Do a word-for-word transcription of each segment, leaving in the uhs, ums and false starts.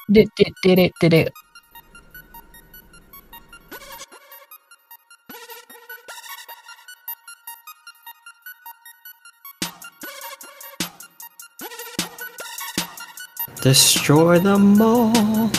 Did did did it did it. Destroy them all.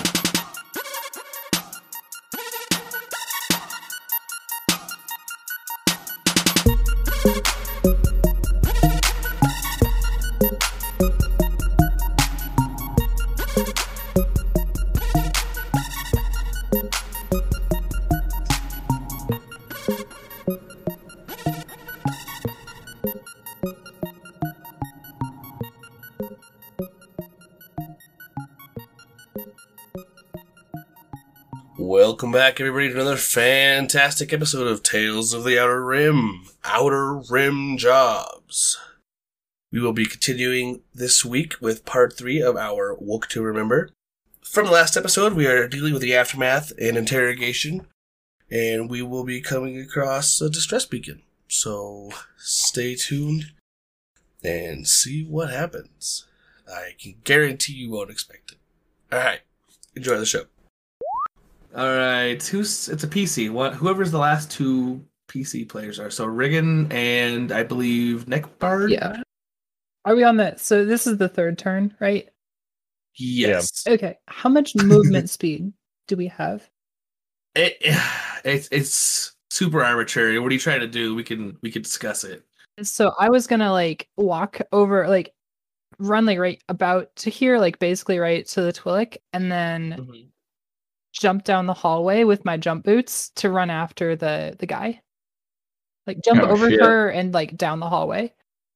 Welcome back, everybody, to another fantastic episode of Tales of the Outer Rim, Outer Rim Jobs. We will be continuing this week with part three of our Woke to Remember. From the last episode, we are dealing with the aftermath and interrogation, and we will be coming across a distress beacon. So stay tuned and see what happens. I can guarantee you won't expect it. Alright, enjoy the show. All right, who's it's a P C. What whoever's the last two P C players are. So Riggin and I believe Neckbard. Yeah. Are we on that? So this is the third turn, right? Yes. Okay. How much movement speed do we have? It, it's it's super arbitrary. What are you trying to do? We can we can discuss it. So I was gonna like walk over, like run like right about to here, like basically right to the Twi'lek, and then. Mm-hmm. Jump down the hallway with my jump boots to run after the the guy. Like jump oh, over shit. her and like down the hallway.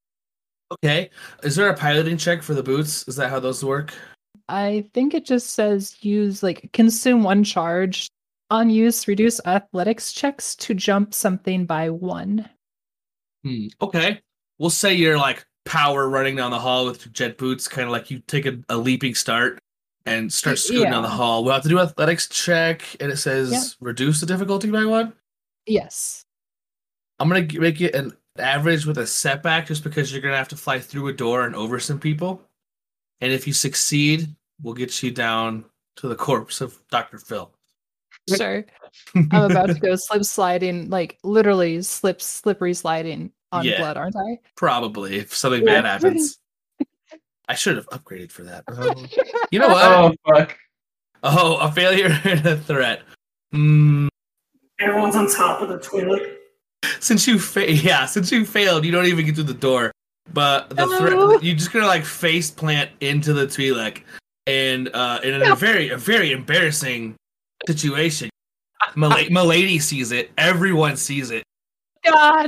Okay. Is there a piloting check for the boots? Is that how those work? I think it just says use like consume one charge. On use, reduce athletics checks to jump something by one. Hmm. Okay. We'll say you're like power running down the hall with your jet boots, kind of like you take a, a leaping start. And start scooting yeah. down the hall. We'll have to do an athletics check, and it says yeah. reduce the difficulty by one? Yes. I'm going to make it an average with a setback just because you're going to have to fly through a door and over some people. And if you succeed, we'll get you down to the corpse of Doctor Phil. Sure. I'm about to go slip sliding, like literally slip slippery sliding on yeah, blood, aren't I? Probably, if something yeah. bad happens. I should have upgraded for that. Um, you know what? Oh, fuck. Oh, a failure and a threat. Mm. Everyone's on top of the Twi'lek. Since you fa- yeah, since you failed, you don't even get through the door. But the threat, you're just gonna like face plant into the Twi'lek, and uh, in a very, a very embarrassing situation. Mal- Milady sees it. Everyone sees it. God.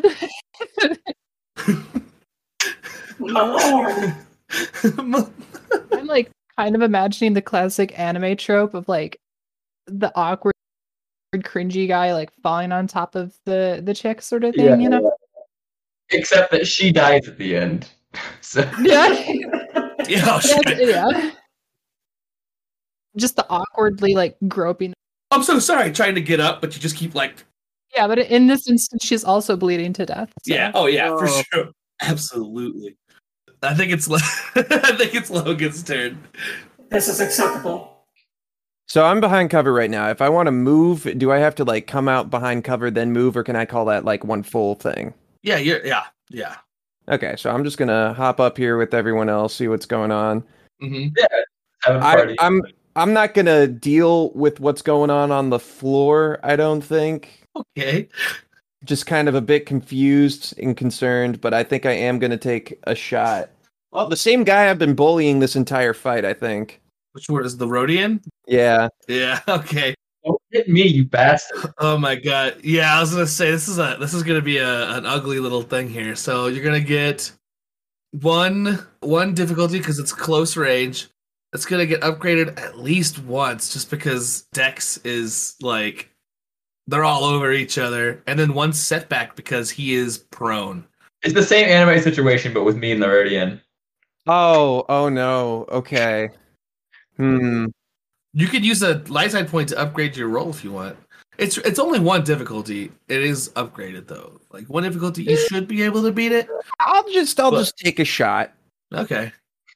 No. I'm like kind of imagining the classic anime trope of like the awkward, cringy guy like falling on top of the the chick sort of thing, yeah, you know. Yeah. Except that she dies at the end. So yeah, yeah, oh, shit. yeah. Just the awkwardly like groping. I'm so sorry, trying to get up, but you just keep like. Yeah, but in this instance, she's also bleeding to death. So. Yeah. Oh yeah, oh. for sure. Absolutely. I think it's I think it's Logan's turn. This is acceptable. So I'm behind cover right now. If I want to move, do I have to like come out behind cover then move, or can I call that like one full thing? Yeah, you're, yeah, yeah. Okay, so I'm just gonna hop up here with everyone else, see what's going on. Mm-hmm. Yeah, have a party. I, I'm I'm not gonna deal with what's going on on the floor. I don't think. Okay. Just kind of a bit confused and concerned, but I think I am going to take a shot. Well, the same guy I've been bullying this entire fight, I think. Which one is the Rodian? Yeah. Yeah, okay. Don't hit me, you bastard. Oh my god. Yeah, I was going to say, this is a this is going to be a, an ugly little thing here. So you're going to get one, one difficulty because it's close range. It's going to get upgraded at least once just because Dex is like... They're all over each other, and then one setback because he is prone. It's the same anime situation, but with me and the Rodian. Oh, oh no. Okay. Hmm. You could use a light side point to upgrade your roll if you want. It's it's only one difficulty. It is upgraded though. Like one difficulty, you should be able to beat it. I'll just I'll but, just take a shot. Okay.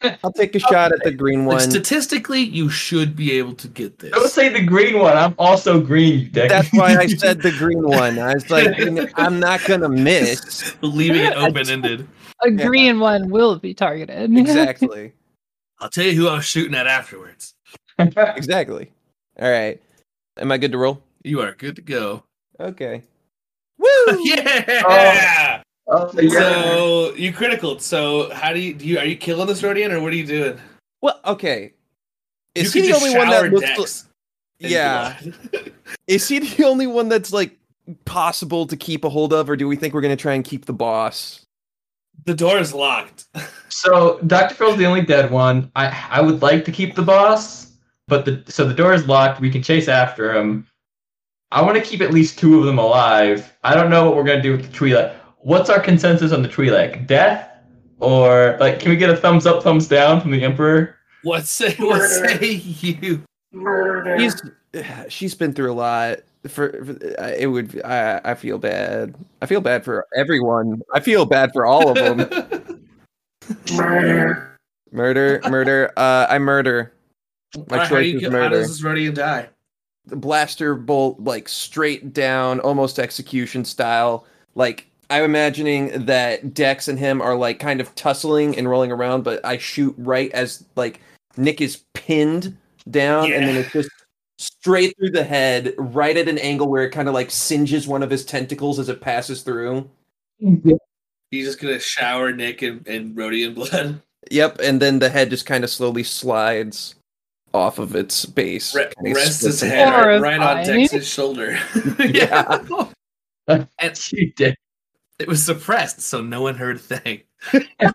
I'll take a shot at the green Like, one. statistically, you should be able to get this. Don't say the green one. I'm also green, you dick. That's why I said the green one. I was like, I'm not gonna miss. Leaving it open-ended. A Yeah. green one will be targeted. Exactly. I'll tell you who I was shooting at afterwards. Exactly. All right. Am I good to roll? You are good to go. Okay. Woo! Yeah! Oh, yeah. So you critical. So how do you do? You are you killing this Rodian, or what are you doing? Well, okay. Is you he could the just only one shower that looks? Dex li- in yeah. blood. Is he the only one that's like possible to keep a hold of, or do we think we're gonna try and keep the boss? The door is locked. So Doctor Phil's the only dead one. I I would like to keep the boss, but the so the door is locked. We can chase after him. I want to keep at least two of them alive. I don't know what we're gonna do with the Twi'lek. What's our consensus on the Twi'lek? Death, or like, can we get a thumbs up, thumbs down from the Emperor? What say? What say you? Murder. He's she's been through a lot. For, for it would I I feel bad. I feel bad for everyone. I feel bad for all of them. Murder. Murder, murder. Uh, I murder. My Alright, how, do choice you, is how murder. does this Rodian die? The blaster bolt like straight down, almost execution style. Like I'm imagining that Dex and him are like kind of tussling and rolling around, but I shoot right as like Nick is pinned down, Yeah. and then it's just straight through the head, right at an angle where it kind of like singes one of his tentacles as it passes through. He's just gonna shower Nick and, and Rodian blood. Yep, and then the head just kind of slowly slides off of its base. Re- Kinda rests his splits head in right, right on Horrifying. Dex's shoulder. Yeah. And You did. it was suppressed, so no one heard a thing. Oh,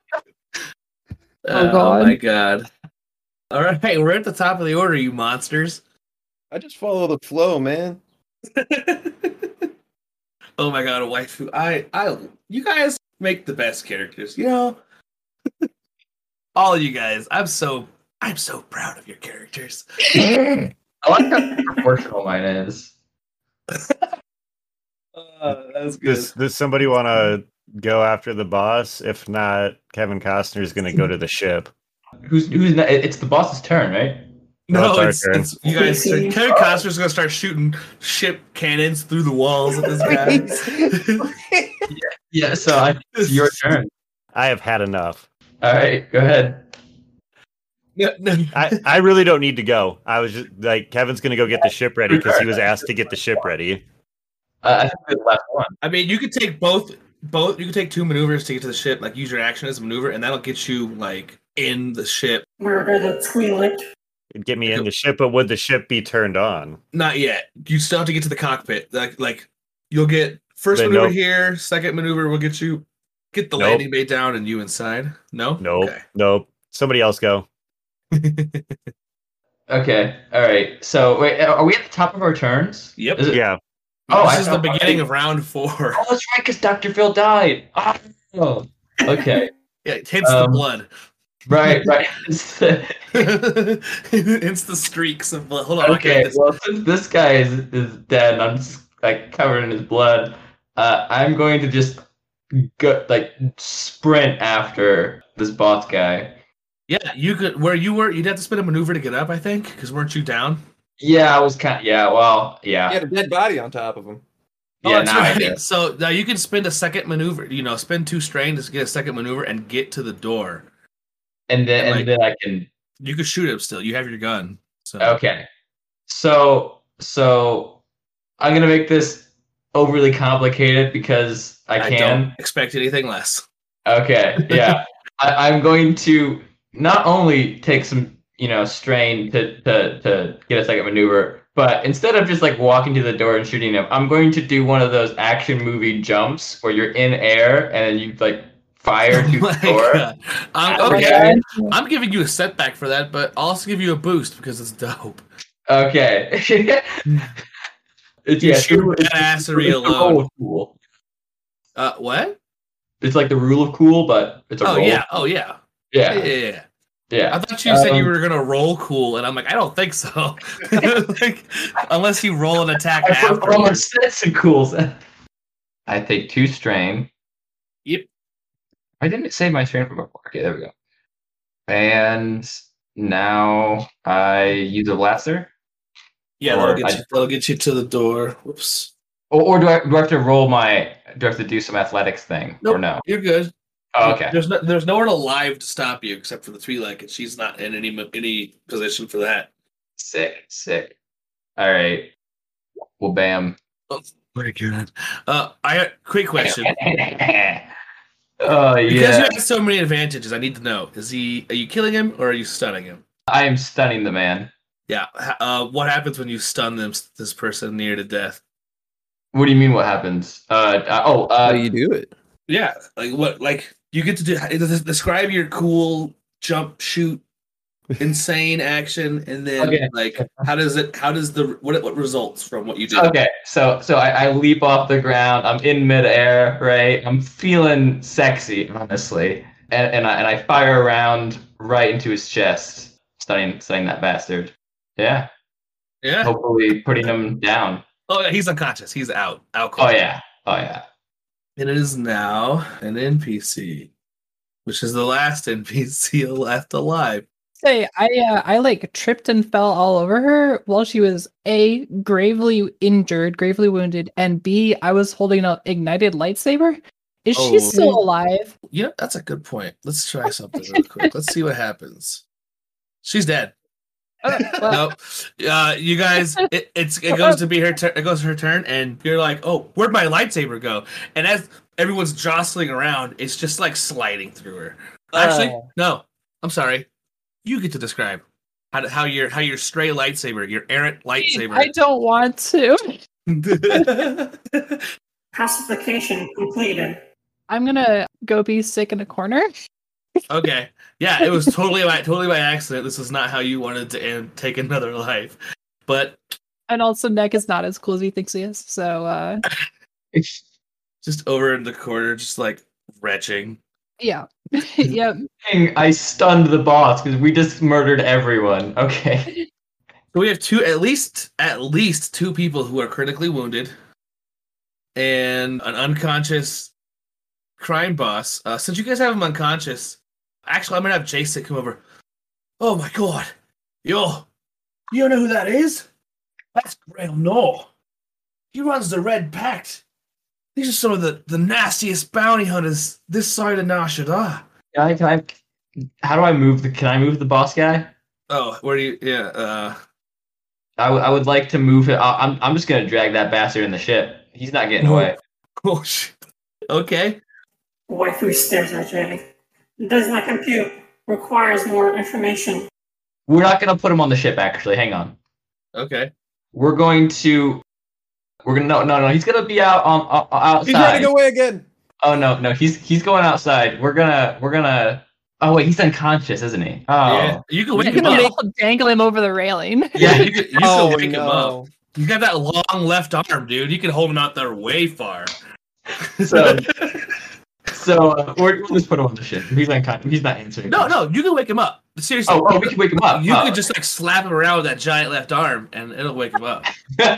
God. my god. All right, we're at the top of the order, you monsters. I just follow the flow, man. Oh my god, a waifu. I, I, you guys make the best characters. You know, all of you guys. I'm so, I'm so proud of your characters. I like how proportional mine is. Uh, that's good. Does, does somebody want to go after the boss? If not, Kevin Costner is going to go to the ship. Who's who's not, it's the boss's turn, right? No, it's our it's, turn. it's you guys. Kevin Costner's gonna start shooting ship cannons through the walls at this guy. Yeah. So I, it's your turn. I have had enough. All right, go ahead. No, no. I, I really don't need to go. I was just like, Kevin's going to go get the ship ready because he was asked to get the ship ready. Uh, I think we're the last one. I mean, you could take both. Both. You could take two maneuvers to get to the ship. Like use your action as a maneuver, and that'll get you like in the ship. Murder the Twi'lek. It'd get me in the ship, but would the ship be turned on? Not yet. You still have to get to the cockpit. Like, like you'll get first Then maneuver nope. here. Second maneuver will get you get the Nope. landing bay down and you inside. No. Nope. Okay. Nope. Somebody else go. Okay. All right. So wait, are we at the top of our turns? Yep. Is it- Yeah. Oh, this I is the thought- beginning of round four. Oh, that's right, because Doctor Phil died. Oh. Okay. Yeah, it hits Um, the blood. Right. Right. It's the streaks of blood. Hold on. Okay, Okay. well, since this guy is is dead and I'm just like covered in his blood, uh, I'm going to just go like sprint after this boss guy. Yeah, you could. Where you were, you'd have to spin a maneuver to get up. I think because weren't you down? Yeah, I was kind. Yeah, well, He yeah, had a dead body on top of him. Oh, yeah. that's Now I right. do. So now you can spend a second maneuver. You know, spend two strain to get a second maneuver and get to the door. And then And, and then I can. You could shoot him still. You have your gun. So Okay, so so I'm gonna make this overly complicated because I I can. don't expect anything less. Okay, yeah. I, I'm going to not only take some, you know, strain to, to, to get a second maneuver, but instead of just like walking to the door and shooting him, I'm going to do one of those action movie jumps where you're in air and then you like fire to Oh my the door. God. I'm, Oh my okay, God. I'm giving you a setback for that, but I'll also give you a boost because it's dope. Okay. it's, You yeah, shoot it's- badassery it's the alone. rule of cool. Uh, what? It's like the rule of cool, but it's a Oh roll. yeah. Oh yeah. Yeah. Yeah. yeah, yeah. Yeah. I thought you said you Um, were gonna roll cool, and I'm like, I don't think so. Like, unless you roll an attack I put all my afterwards. sets and cools. I take two strain. Yep. I didn't save my strain from before. Okay, there we go. And now I use a blaster? Yeah, Or that'll get, I- you, that'll get you to the door. Whoops. Or, or do I do I have to roll my do I have to do some athletics thing? Nope, Or no? you're good. Oh, okay. There's no, there's nowhere alive to stop you except for the tree leg, and she's not in any any position for that. Sick, sick. All right. Well, bam. Oh, very good. Uh, I quick question. Oh Because yeah. you have so many advantages, I need to know: is he? Are you killing him or are you stunning him? I am stunning the man. Yeah. ha- Uh, what happens when you stun them this person near to death? What do you mean? What happens? Uh, uh oh. How Uh, do you do it? Yeah, like what? Like you get to do describe your cool jump, shoot, insane action, and then Okay. like how does it? How does the what? What results from what you do? Okay, so so I, I leap off the ground. I'm in midair, right? I'm feeling sexy, honestly, and and I and I fire around right into his chest, stunning stunning that bastard. Yeah, Yeah. hopefully putting him down. Oh yeah, he's unconscious. He's out. Out. Oh cold. yeah, oh yeah. And it is now an N P C, which is the last N P C left alive. Say, I uh, I like tripped and fell all over her while she was A, gravely injured, gravely wounded, and B, I was holding an ignited lightsaber. Is Oh. she still alive? You know, that's a good point. Let's try something real quick. Let's see what happens. She's dead. Okay, well, Nope. Uh, you guys, it, it's it goes to be her. Tur- it goes her turn, and you're like, "Oh, where'd my lightsaber go?" And as everyone's jostling around, it's just like sliding through her. Actually, Oh. no. I'm sorry. You get to describe how to, how your how your stray lightsaber, your errant lightsaber. I don't want to. Pacification completed. I'm gonna go be sick in a corner. Okay. Yeah, it was totally by totally by accident. This is not how you wanted to end, take another life. But And also, Nick is not as cool as he thinks he is. So, uh, just over in the corner, just like retching. yeah. Yep. I stunned the boss because we just murdered everyone. Okay. So we have two, at least at least two people who are critically wounded, and an unconscious crime boss. Uh, since you guys have him unconscious, actually, I'm gonna have Jason come over. Oh my god, yo, you know who that is? That's Grail Knoll. He runs the Red Pact. These are some of the, the nastiest bounty hunters this side of Nar Shaddaa. Can I, can I, how do I move the? Can I move the boss guy? Oh, where do you? Yeah. Uh, I, w- I would like to move it. I- I'm I'm just gonna drag that bastard in the ship. He's not getting Oh. away. oh shit. Okay. Waifu stares at Jay. Does not compute. Requires more information. We're not gonna put him on the ship. Actually, hang on. Okay. We're going to. We're gonna no no no. He's gonna be out on uh, outside. He's running away again. Oh no no. He's he's going outside. We're gonna we're gonna. Oh wait, he's unconscious, isn't he? Oh. Yeah. You can wake You're him gonna up. make, dangle him over the railing. Yeah, you can, you can Oh, wake him no. up. You got that long left arm, dude. You can hold him out there way far. So so uh, we're, we'll just put him on the ship. He's unconscious. He's not answering. no, no, you can wake him up. Seriously. Oh, oh, we can wake him up. You Oh. could just like slap him around with that giant left arm, and it'll wake him up.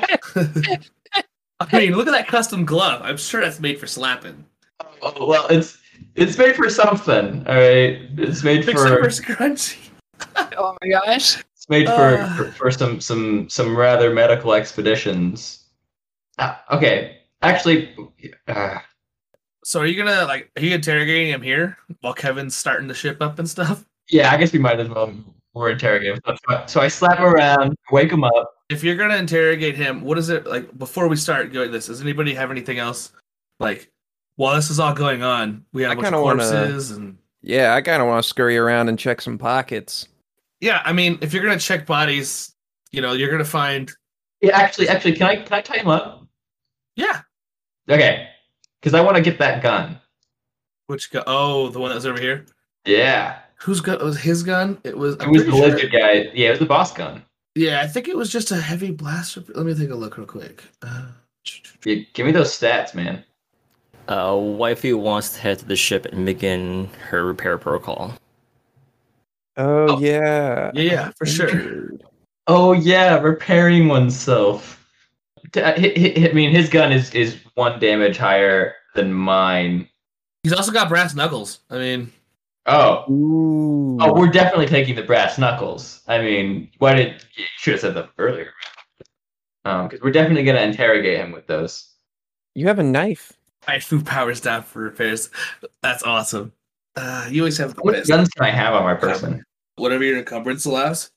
I mean, look at that custom glove. I'm sure that's made for slapping. Oh, well, it's it's made for something. All right, it's made Big for super scrunchy. Oh my gosh. it's made for, Uh. for for some some some rather medical expeditions. Ah, okay, actually, uh, So are you gonna like are you interrogating him here while Kevin's starting the ship up and stuff? yeah, I guess we might as well. We're interrogating. So, so I slap him around, wake him up. If you're gonna interrogate him, what is it like before we start doing this? Does anybody have anything else? Like while this is all going on, we have I a bunch of kinda wanna- corpses and Yeah, I kind of want to scurry around and check some pockets. yeah. I mean, if you're gonna check bodies, you know, you're gonna find Yeah, actually, actually, can I can I tie him up? yeah. Okay, because I want to get that gun. Which gu- oh, the one that was over here. Yeah, Whose gun was his gun? It was. it I'm was the pretty sure- lizard guy. Yeah, it was the boss gun. Yeah, I think it was just a heavy blaster. Let me take a look real quick. Uh, Yeah, give me those stats, man. Uh, wifey wants to head to the ship and begin her repair protocol. Oh, Oh. yeah. yeah, yeah, for sure. Injured. Oh yeah, repairing oneself. T- uh, hi- hi- I mean, his gun is is one damage higher than mine. He's also got brass knuckles. I mean, Oh. Ooh. Oh, we're definitely taking the brass knuckles. I mean, why did you should have said that earlier? Um, because we're definitely gonna interrogate him with those. You have a knife. Waifu powers down for repairs. That's awesome. Uh, you always have the What best. guns can I have on my person? Whatever your encumbrance allows.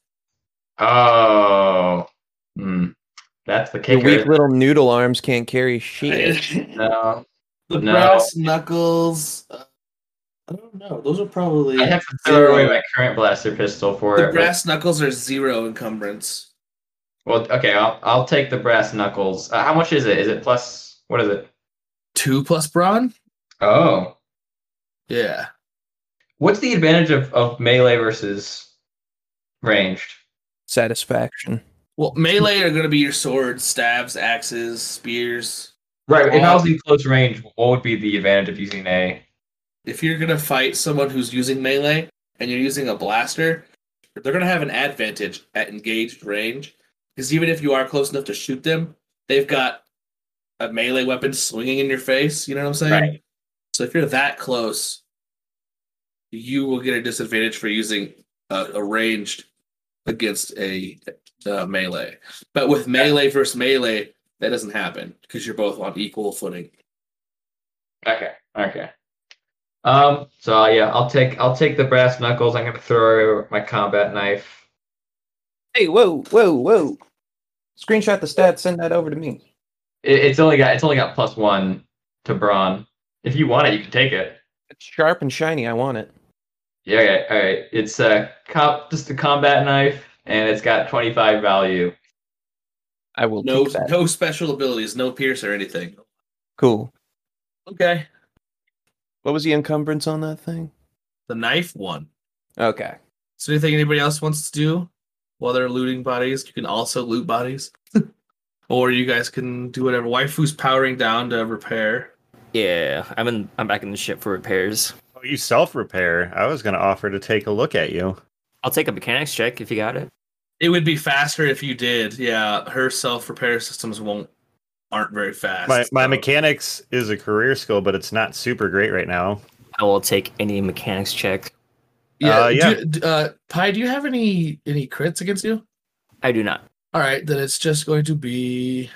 Oh, hmm. That's the Your kicker. weak little noodle arms can't carry shit. No, The No. brass knuckles. Uh, I don't know. Those are probably. I have to throw away my current blaster pistol for The it. brass knuckles are zero encumbrance. But, well, okay, I'll I'll take the brass knuckles. Uh, how much is it? Is it plus? What is it? Two plus brawn? Oh, Yeah. what's the advantage of, of melee versus ranged? Satisfaction. Well, melee are going to be your swords, stabs, axes, spears. Right. If I All- was in close range, what would be the advantage of using a? If you're going to fight someone who's using melee and you're using a blaster, they're going to have an advantage at engaged range. Because even if you are close enough to shoot them, they've got a melee weapon swinging in your face. You know what I'm saying? Right. So if you're that close, you will get a disadvantage for using uh, a ranged against a uh, melee. But with melee versus melee, that doesn't happen because you're both on equal footing. Okay. Okay. Um. So yeah, I'll take I'll take the brass knuckles. I'm gonna throw away my combat knife. Hey, whoa, whoa, whoa. Screenshot the stats, send that over to me. It, it's only got it's only got plus one to brawn. If you want it, you can take it. It's sharp and shiny. I want it. Yeah. Okay. All right. It's uh com- just a combat knife, and it's got twenty-five value. I will No, take that. no special abilities, no pierce or anything. Cool. Okay. What was the encumbrance on that thing? The knife one. Okay. So anything anybody else wants to do while they're looting bodies? You can also loot bodies. Or you guys can do whatever. Waifu's powering down to repair. Yeah, I'm in. I'm back in the ship for repairs. Oh, you self repair. I was going to offer to take a look at you. I'll take a mechanics check if you got it. It would be faster if you did. Yeah, her self-repair systems won't aren't very fast. My my so- mechanics is a career skill, but it's not super great right now. I will take any mechanics check. Yeah, Uh, yeah. Do, d- uh, Pi, do you have any any crits against you? I do not. All right, then it's just going to be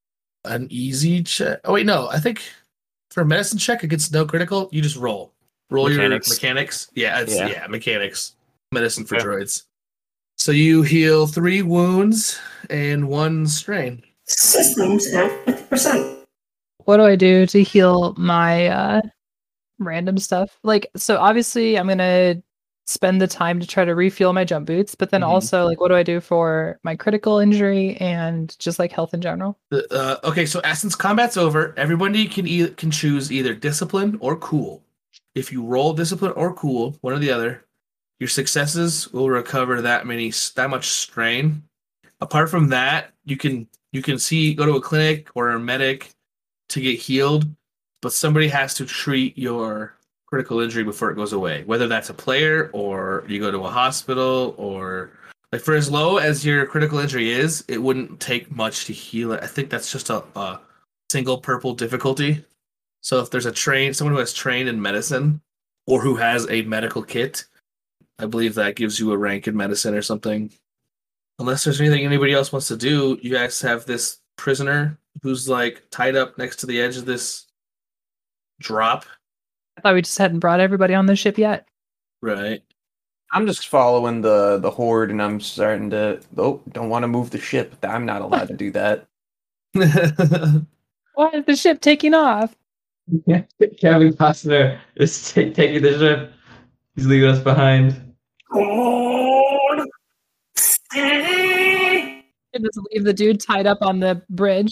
an easy check. Oh wait, no, I think for a medicine check against no critical, you just roll. Roll Mechanics. your mechanics. Yeah, it's yeah. Yeah. mechanics. Medicine for Yeah. droids. So you heal three wounds and one strain. Systems at fifty percent. What do I do to heal my uh random stuff? Like, so obviously I'm gonna spend the time to try to refuel my jump boots, but then Mhm. also, like, what do I do for my critical injury and just like health in general? The- Uh, okay, so as since combat's over, everybody can e- can choose either discipline or cool. If you roll discipline or cool, one or the other, your successes will recover that many that much strain. Apart from that, you can you can see go to a clinic or a medic to get healed, but somebody has to treat your critical injury before it goes away. Whether that's a player or you go to a hospital or like for as low as your critical injury is, it wouldn't take much to heal it. I think that's just a, a single purple difficulty. So if there's a train someone who has trained in medicine or who has a medical kit, I believe that gives you a rank in medicine or something. Unless there's anything anybody else wants to do, you guys have this prisoner who's like tied up next to the edge of this drop. I thought we just hadn't brought everybody on the ship yet. Right. I'm just following the the horde, and I'm starting to. Oh, don't want to move the ship. I'm not allowed to do that. Why is the ship taking off? Yeah. Kevin Costner is ta- taking the ship. He's leaving us behind. Hold steady. And just leave the dude tied up on the bridge.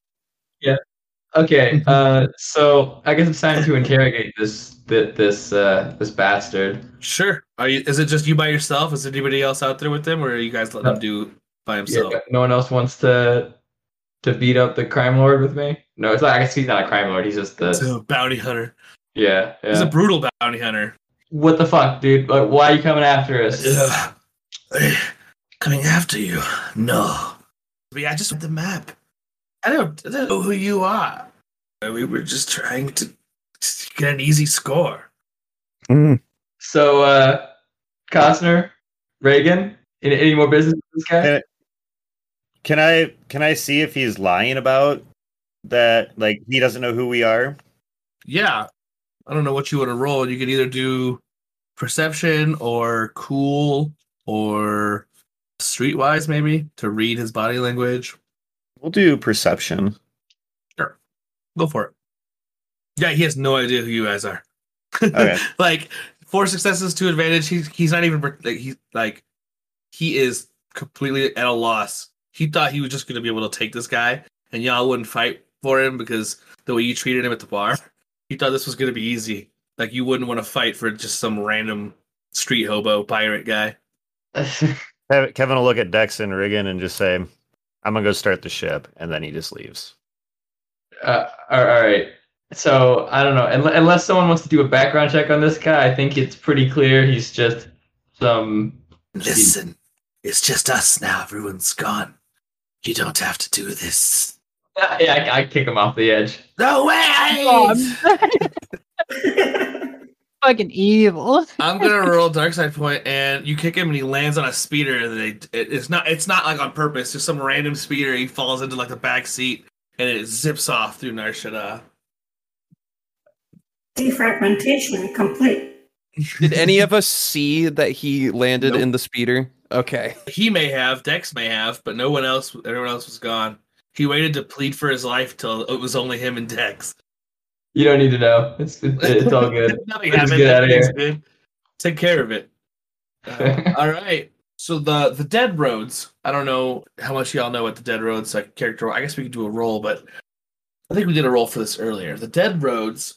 Okay, uh, so I guess it's time to interrogate this th- this uh, this bastard. Sure. Are you? Is it just you by yourself? Is there anybody else out there with them, or are you guys letting No. him do by Yeah, himself? no one else wants to to beat up the crime lord with me. No, it's not. I guess he's not a crime lord. He's just He's the a bounty hunter. yeah. He's a yeah. brutal bounty hunter. What the fuck, dude? Like, why are you coming after us? Ugh. Hey, coming after you? No. We I just the map. I don't, I don't know who you are. We were just trying to get an easy score. Mm. So, uh, Costner, Reagan, any, any more business with this guy? Can I, can I can I see if he's lying about that? Like he doesn't know who we are. Yeah. I don't know what you want to roll. You could either do perception or cool or streetwise, maybe, to read his body language. We'll do perception. Sure. Go for it. Yeah, he has no idea who you guys are. Okay. Like, four successes to advantage. He's he's not even like he's like he is completely at a loss. He thought he was just going to be able to take this guy, and y'all wouldn't fight for him because the way you treated him at the bar. He thought this was going to be easy. Like, you wouldn't want to fight for just some random street hobo pirate guy. Kevin will look at Dex and Riggin and just say, I'm going to go start the ship. And then he just leaves. Uh, all right. So, I don't know. Unless someone wants to do a background check on this guy, I think it's pretty clear he's just some... Listen, it's just us now. Everyone's gone. You don't have to do this. Yeah, I, I kick him off the edge. No way! Fucking evil. I'm gonna roll dark side point, and you kick him, and he lands on a speeder. And they, it, it's not, it's not like on purpose. Just some random speeder. He falls into like the back seat, and it zips off through Nar Shaddaa. Defragmentation complete. Did any of us see that he landed Nope. in the speeder? Okay. He may have, Dex may have, but no one else. Everyone else was gone. He waited to plead for his life till it was only him and Dex. You don't need to know. It's it's, it's all good. Nothing Let's happened. get out of Everything's here. good. Take care of it. Uh, all right. So the the Dead Roads. I don't know how much y'all know what the Dead Roads like character. I guess we could do a roll, but I think we did a roll for this earlier. The Dead Roads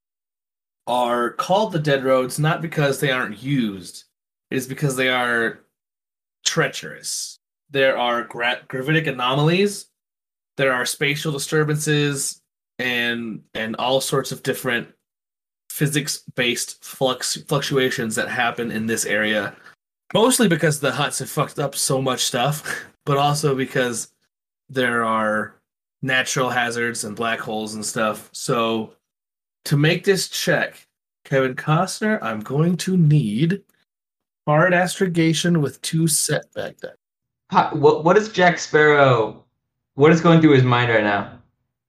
are called the Dead Roads not because they aren't used. It is because they are treacherous. There are gra- gravitic anomalies. There are spatial disturbances and and all sorts of different physics-based flux fluctuations that happen in this area. Mostly because the Hutts have fucked up so much stuff, but also because there are natural hazards and black holes and stuff. So to make this check, Kevin Costner, I'm going to need hard astrogation with two setback dice. Hi- What what is Jack Sparrow? What is going through his mind right now?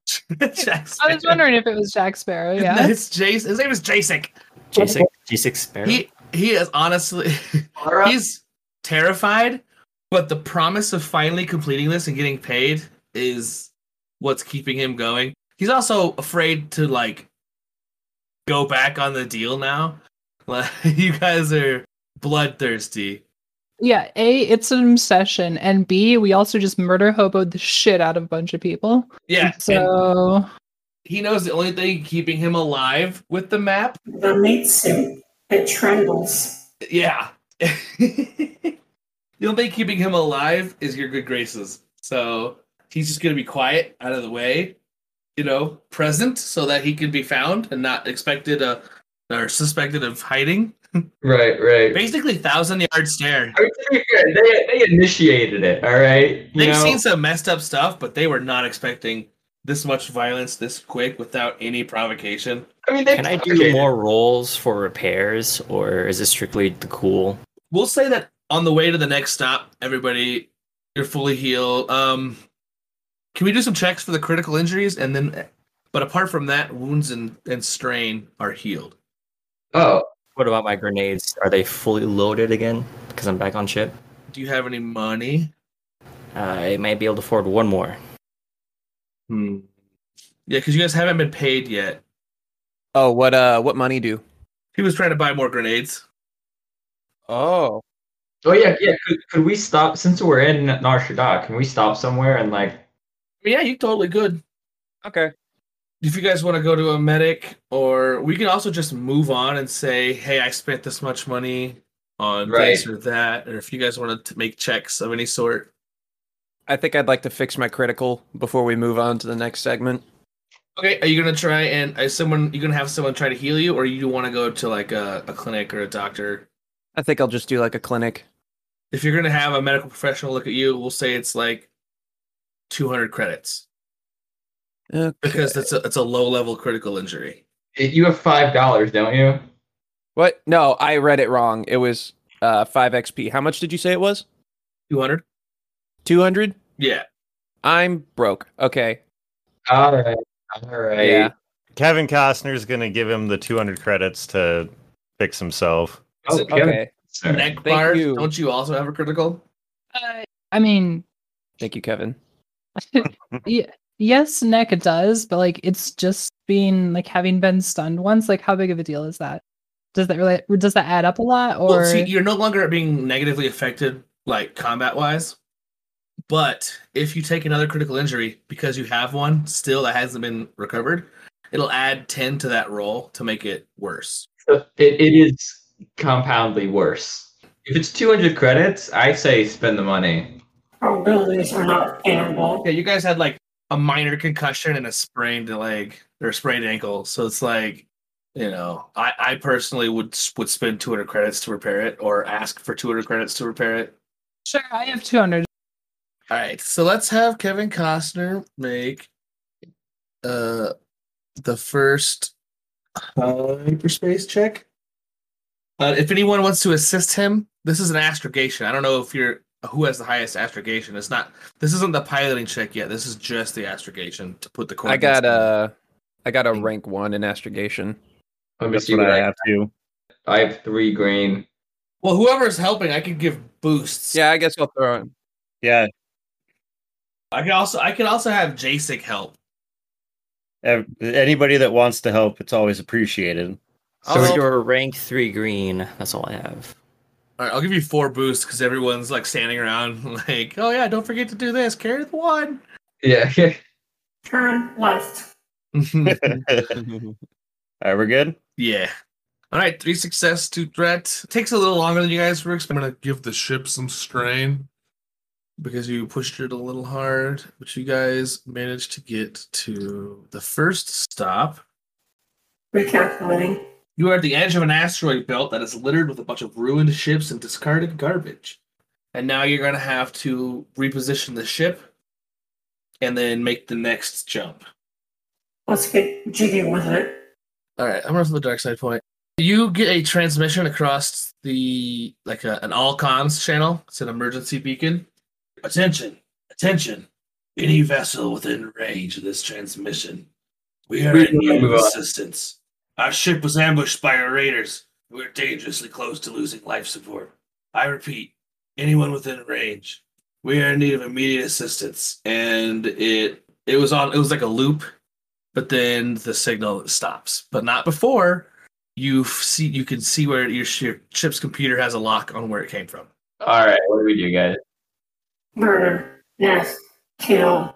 Jack I was wondering if it was Jack Sparrow. Yeah. It's Jason. His name is Jasek. G six, G six Sparrow. He he is honestly he's terrified, but the promise of finally completing this and getting paid is what's keeping him going. He's also afraid to like go back on the deal now. Like, you guys are bloodthirsty. Yeah, A, it's an obsession, and B, we also just murder hoboed the shit out of a bunch of people. Yeah, and So he knows the only thing keeping him alive with the map. The meat suit, it trembles. Yeah. The only thing keeping him alive is your good graces. So he's just going to be quiet, out of the way, you know, present so that he can be found and not expected uh, or suspected of hiding. Right, right. Basically, thousand yard stare. I mean, to be fair, they they initiated it. All right. You They've know? seen some messed up stuff, but they were not expecting this much violence this quick without any provocation. I mean, they Can I do more rolls for repairs, or is it strictly the cool? We'll say that on the way to the next stop, everybody, you're fully healed. Um, can we do some checks for the critical injuries? And then, but apart from that, wounds and, and strain are healed. Oh, What about my grenades? Are they fully loaded again? Because I'm back on ship. Do you have any money? I might be able to afford one more. Hmm. Yeah, because you guys haven't been paid yet. Oh, what uh what money do? He was trying to buy more grenades. Oh. oh yeah, yeah. Could, could we stop since we're in Nar Shaddaa? Can we stop somewhere and like? Yeah, you totally could. Okay. If you guys want to go to a medic, or we can also just move on and say, hey, I spent this much money on Right. this or that, or if you guys want to make checks of any sort. I think I'd like to fix my critical before we move on to the next segment. Okay, are you gonna try and is someone you gonna have someone try to heal you, or you want to go to like a, a clinic or a doctor? I think I'll just do like a clinic. If you're gonna have a medical professional look at you, we'll say it's like two hundred credits Okay. because it's a it's a low level critical injury. You have five dollars, don't you? What? No, I read it wrong. It was uh, five X P. How much did you say it was? two hundred? two hundred? Yeah. I'm broke. Okay. All right. All right. Yeah. Kevin Costner's gonna give him the two hundred credits to fix himself. Oh, Is it- Kevin. Okay. Sorry. Neck Thank bar, you. don't you also have a critical? Uh, I mean, Thank you, Kevin. yeah, yes, neck does, but like it's just being like having been stunned once. Like, how big of a deal is that? Does that really does that add up a lot? Or Well, see, you're no longer being negatively affected, like combat-wise. But if you take another critical injury because you have one still that hasn't been recovered, it'll add ten to that roll to make it worse. So it, it is compoundly worse. If it's two hundred credits, I say spend the money. Probabilities are not favorable. Yeah, you guys had like a minor concussion and a sprained leg or sprained ankle, so it's like, you know, I, I personally would would spend two hundred credits to repair it, or ask for two hundred credits to repair it. sure, I have two hundred. All right, so let's have Kevin Costner make uh the first hyperspace check. Uh, if anyone wants to assist him, this is an astrogation. I don't know if you're who has the highest astrogation. It's not. This isn't the piloting check yet. This is just the astrogation to put the. I got coordinates a, I got a rank one in astrogation. Let me That's see what what I I have to. I have three green. Well, whoever's helping, I can give boosts. Yeah, I guess I'll throw it. Yeah, I can also I can also have Jacek help. ev- anybody that wants to help, it's always appreciated. So I'll- you're rank three green. That's all I have. All right, I'll give you four boosts because everyone's like standing around like, oh yeah, don't forget to do this. Carry the one. Yeah. Turn left. All right, we're good. Yeah. All right, three success, two threat. Takes a little longer than you guys were expecting. I'm gonna give the ship some strain. Because you pushed it a little hard, but you guys managed to get to the first stop. Recalculating. You are at the edge of an asteroid belt that is littered with a bunch of ruined ships and discarded garbage. And now you're going to have to reposition the ship and then make the next jump. Let's get jiggy with it. All right, I'm going to the dark side point. You get a transmission across the, like a, an all comms channel. It's an emergency beacon. Attention, attention. Any vessel within range of this transmission. We are in need of assistance. Our ship was ambushed by our raiders. We're dangerously close to losing life support. I repeat, anyone within range. We are in need of immediate assistance. And it it was on it was like a loop, but then the signal stops. But not before you see you can see where your, your ship's computer has a lock on where it came from. All right. What do we do, guys? Murder. Yes. Kill.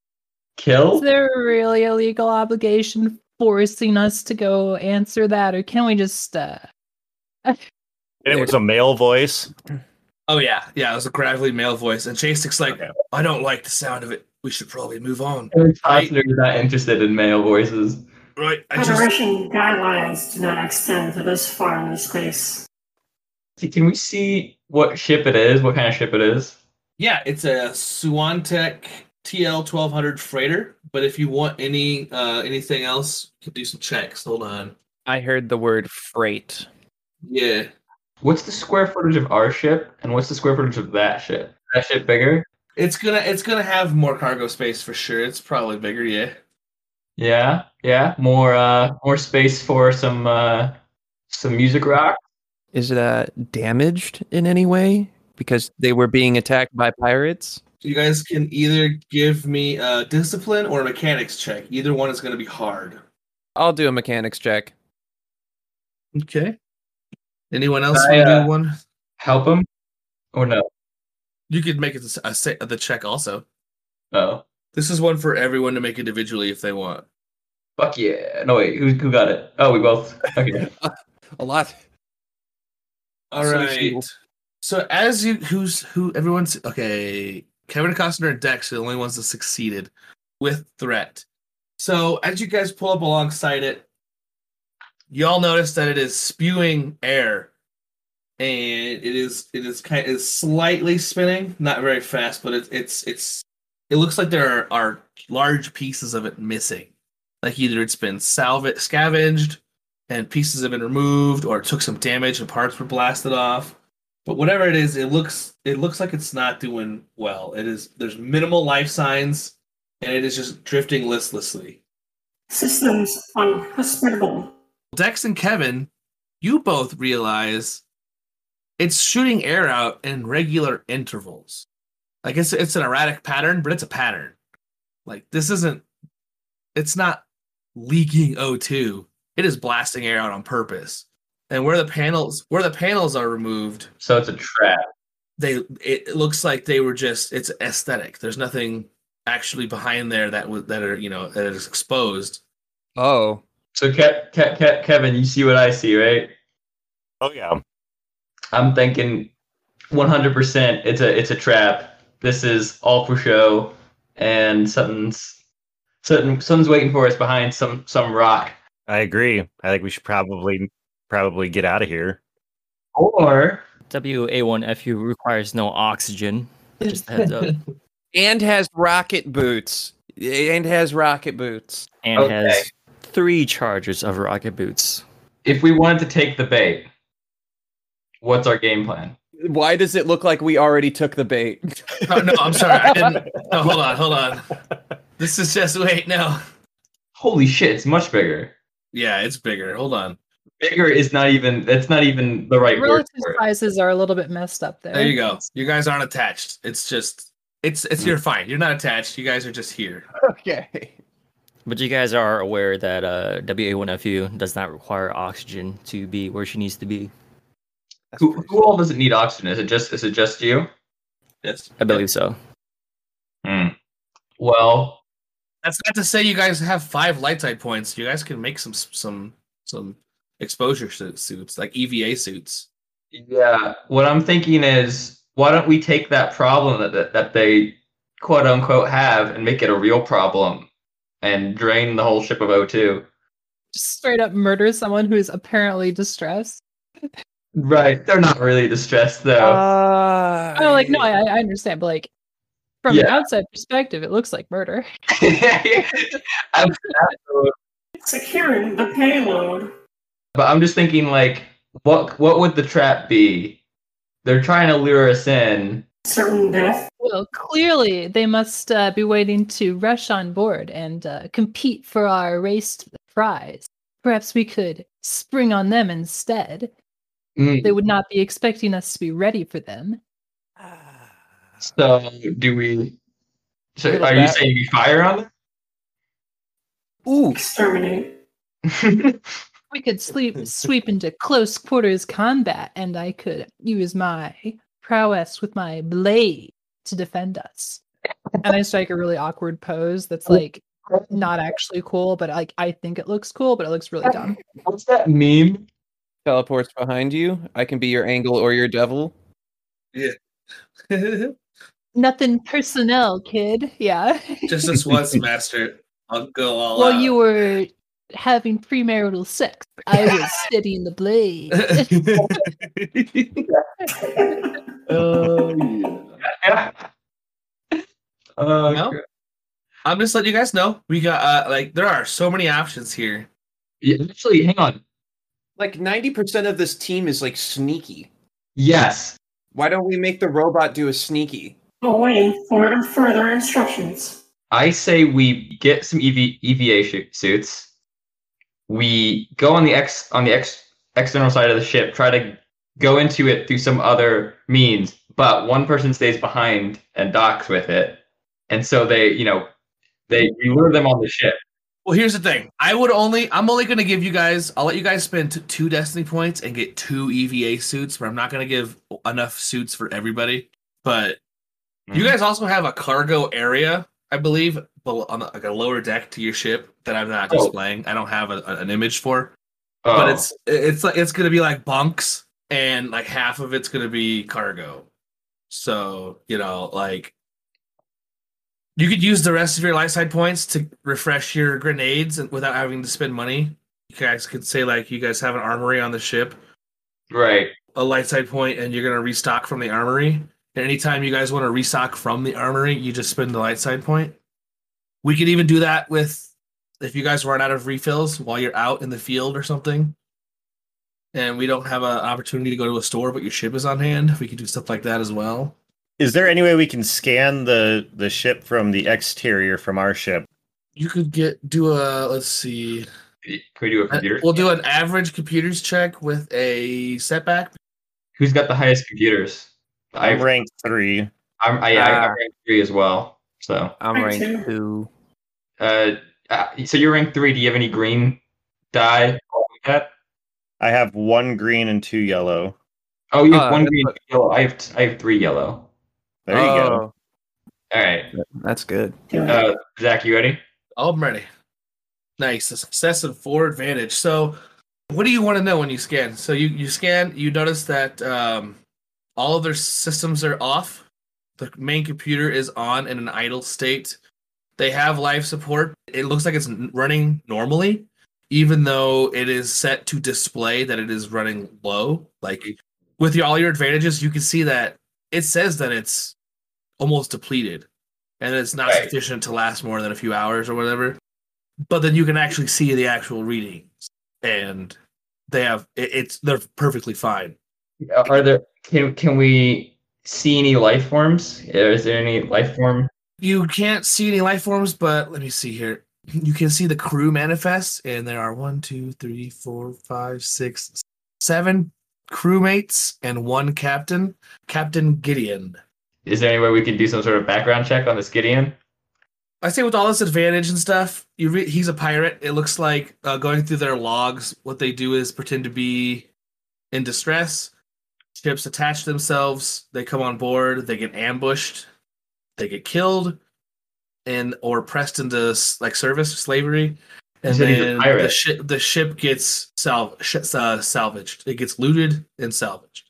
Kill? Is there really a legal obligation forcing us to go answer that, or can we just uh And it was a male voice. Oh yeah, yeah, it was a gravelly male voice, and Chastik's like, Okay. I don't like the sound of it. We should probably move on. Costner is not interested in male voices. Right? I just Federation guidelines do not extend to this far into space. See, can we see what ship it is? What kind of ship it is? yeah, it's a Suantech T L twelve hundred freighter. But if you want any uh anything else, you can do some checks. Hold on. I heard the word freight. Yeah, What's the square footage of our ship, and what's the square footage of that ship? Is that ship bigger? it's gonna it's gonna have more cargo space for sure. It's probably bigger. Yeah. Yeah, yeah. More, uh, more space for some, uh, some music rock. Is it uh, damaged in any way because they were being attacked by pirates? So you guys can either give me a discipline or a mechanics check. Either one is gonna be hard. I'll do a mechanics check. Okay. Anyone else I, want to uh, do one? Help him, or no? You could make it a, a, the check also. Oh, This is one for everyone to make individually if they want. fuck yeah! No wait, who who got it? Oh, we both. Okay. A lot. All So right. she- So as you, who's who? Everyone's okay. Kevin Costner and Dex are the only ones that succeeded with threat. So as you guys pull up alongside it, y'all notice that it is spewing air, and it is it is kind of slightly spinning, not very fast, but it's it's it's it looks like there are, are large pieces of it missing. Like either it's been salvaged, scavenged, and pieces have been removed, or it took some damage and parts were blasted off. But whatever it is, it looks it looks like it's not doing well. It is there's minimal life signs, and it is just drifting listlessly. Systems unhospitable. Dex and Kevin, you both realize it's shooting air out in regular intervals. Like it's it's an erratic pattern, but it's a pattern. Like this isn't it's not leaking O two. It is blasting air out on purpose. And where the panels where the panels are removed, So it's a trap. they it looks like they were just it's aesthetic. There's nothing actually behind there that was that are you know that is exposed. Oh. So Ke- Ke- Ke- Kevin, you see what I see, right? Oh yeah. I'm thinking one hundred percent it's a it's a trap. This is all for show, and something's something, something's waiting for us behind some some rock. I agree. I think we should probably probably get out of here. Or W A one F U requires no oxygen. Just a heads up. And has rocket boots. And has rocket boots. And Okay. has three charges of rocket boots. if we wanted to take the bait, what's our game plan? Why does it look like we already took the bait? Oh, no, I'm sorry. I didn't. No, hold on, hold on. This is just wait. No. Holy shit, it's much bigger. Yeah, it's bigger. Hold on. Bigger is not even, that's not even the right word Relative for it. sizes are a little bit messed up there. There you go. You guys aren't attached. It's just it's it's you're fine. You're not attached. You guys are just here. Okay. But you guys are aware that uh, W A one F U does not require oxygen to be where she needs to be. Who, who all doesn't need oxygen? Is it just is it just you? Yes. I believe so. Hmm. Well, That's not to say you guys have five light side points. You guys can make some some some exposure su- suits, like E V A suits. yeah. What I'm thinking is, why don't we take that problem that that, that they quote unquote have and make it a real problem, and drain the whole ship of O two? Just straight up murder someone who is apparently distressed. Right. They're not really distressed though. Uh, Oh, like no, I, I understand, but like from an Yeah. outside perspective, it looks like murder. I'm- Securing the payload. but I'm just thinking, like, what what would the trap be? They're trying to lure us in. Certain death. Well, clearly they must uh, be waiting to rush on board and uh, compete for our race to the prize. Perhaps we could spring on them instead. Mm. They would not be expecting us to be ready for them. So do we? So Little are you bat- saying we fire on Ooh. Exterminate. them? We could sleep, sweep into close quarters combat, and I could use my prowess with my blade to defend us. And I strike a really awkward pose that's like not actually cool, but like I think it looks cool, but it looks really dumb. What's that meme? Teleports behind you. I can be your angle or your devil. Nothing personnel, kid. Yeah. Just this once, Master. I'll go all While out. you were having premarital sex, I was steadying the blade. Oh yeah. Uh, No? I'm just letting you guys know. We got uh like there are so many options here. yeah, actually, hang on. Like ninety percent of this team is like sneaky. Yes. Why don't we make the robot do a sneaky? Awaiting for further instructions. I say we get some E V, E V A sh- suits. We go on the X on the X external side of the ship, try to go into it through some other means, but one person stays behind and docks with it, and so they, you know, they we lure them on the ship. Well, here's the thing. I would only I'm only gonna give you guys I'll let you guys spend t- two destiny points and get two E V A suits, but I'm not gonna give enough suits for everybody. But you Mhm. guys also have a cargo area, I believe, bel- on the, like a lower deck to your ship that I'm not Oh. displaying. I don't have a, a- an image for, Oh, but it's it's like it's gonna be like bunks, and like half of it's gonna be cargo. So you know, like you could use the rest of your light side points to refresh your grenades and- without having to spend money. You guys could say like you guys have an armory on the ship, right. a light side point, and you're gonna restock from the armory. And anytime you guys want to restock from the armory, you just spend the light side point. We could even do that with if you guys run out of refills while you're out in the field or something. and we don't have an opportunity to go to a store, but your ship is on hand, we can do stuff like that as well. Is there any way we can scan the the ship from the exterior from our ship? You could get do a let's see. Can we do a computer? We'll do an average computers check with a setback. Who's got the highest computers? I'm ranked three. I'm I, I, I'm Uh, ranked three as well. So I'm Rank ranked two. two. uh, uh so you're ranked three. Do you have any green die? Like that? I have one green and two yellow. Oh, you have Uh, one that's green, what- two yellow. I have I have three yellow. There you go. All right, Oh, that's good. uh, Zach, you ready? I'm ready. Nice. A success and four advantage. So, what do you want to know when you scan? So, you, you scan, you notice that um, all of their systems are off. The main computer is on in an idle state. They have life support. It looks like it's n- running normally, even though it is set to display that it is running low. Like, with your, all your advantages, you can see that it says that it's almost depleted and it's not Right. sufficient to last more than a few hours or whatever. But then you can actually see the actual readings, and they have it, it's they're perfectly fine. Are there can can we see any life forms? Is there any life form? You can't see any life forms, but let me see here. You can see the crew manifest, and there are one, two, three, four, five, six, seven crewmates and one captain, Captain Gideon. Is there any way we can do some sort of background check on this Gideon? I say with all this advantage and stuff, you re- he's a pirate. It looks like uh, going through their logs, what they do is pretend to be in distress. Ships attach themselves. They come on board. They get ambushed. They get killed, and or pressed into s- like service slavery. And said he's a then pirate. the ship the ship gets sal- sh- uh, salvaged. It gets looted and salvaged.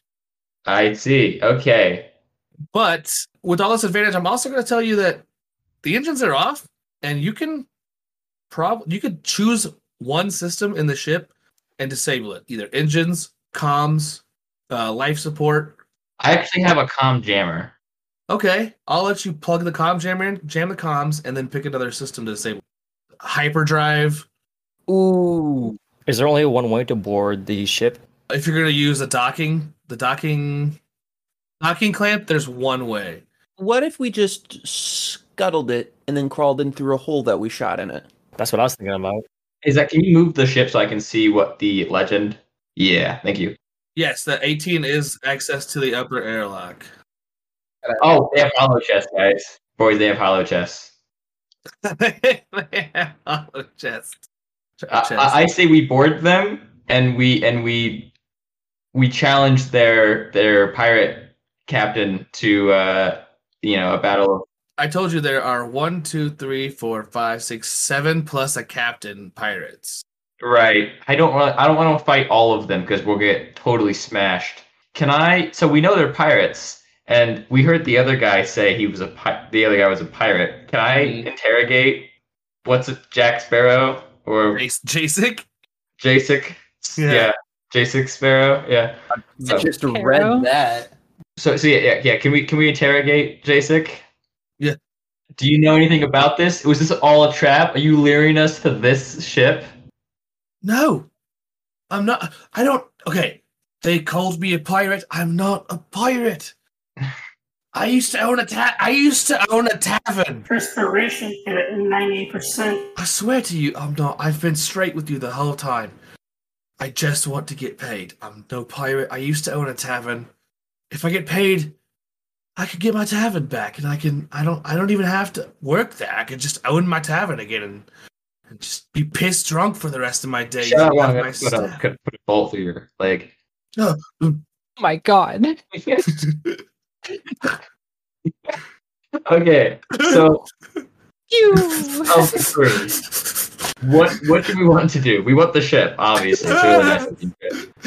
I see. Okay. But with all this advantage, I'm also going to tell you that the engines are off, and you can prob you could choose one system in the ship and disable it. Either engines, comms, uh, life support. I actually have a comm jammer. Okay, I'll let you plug the comm jammer in, jam the comms, and then pick another system to disable. Hyperdrive. Ooh. Is there only one way to board the ship? If you're going to use the docking, the docking, docking clamp, there's one way. What if we just scuttled it and then crawled in through a hole that we shot in it? That's what I was thinking about. Is that can you move the ship so I can see what the legend? Yeah, thank you. Yes, the eighteen is access to the upper airlock. Oh, they have hollow chests, guys. Boys, they have hollow chests. Hollow chest. I, I I say we board them and we and we we challenge their their pirate captain to uh you know a battle. I told you there are one, two, three, four, five, six, seven plus a captain pirates. Right. I don't want. I don't want to fight all of them because we'll get totally smashed. Can I? So we know they're pirates, and we heard the other guy say he was a pi- the other guy was a pirate. Can I Mhm. interrogate? What's it, Jack Sparrow or Jace- Jacek? Jacek? Yeah. Yeah, Jacek Sparrow. Yeah. I So, just Caro? read that. so, so yeah, yeah, yeah. Can we can we interrogate Jacek? Yeah. Do you know anything about this? Was this all a trap? Are you luring us to this ship? No, I'm not. I don't. Okay, they called me a pirate. I'm not a pirate. I used to own a ta- I used to own a tavern. Perspiration at ninety percent. I swear to you, I'm not. I've been straight with you the whole time. I just want to get paid. I'm no pirate. I used to own a tavern. If I get paid, I could get my tavern back, and I can. I don't. I don't even have to work there. I could just own my tavern again and, and just be pissed drunk for the rest of my days. Shut up! and have I'm my gonna put a, staff. could put a bolt through your leg. No, Oh my god. Okay, so You. of the three, what what do we want to do? We want the ship, obviously. It's really nice looking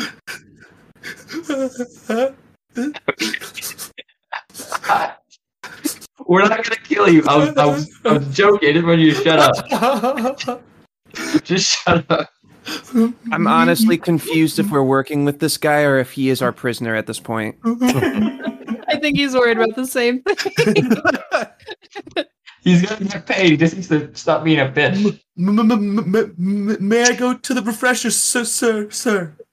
ship. We're not gonna kill you. I was, I was, I was joking. I just wanted you to shut up. Just shut up. I'm honestly confused if we're working with this guy or if he is our prisoner at this point. I think he's worried about the same thing. He's gonna get paid. He just needs to stop being a bitch. M- m- m- m- m- May I go to the refreshers, sir, sir, sir?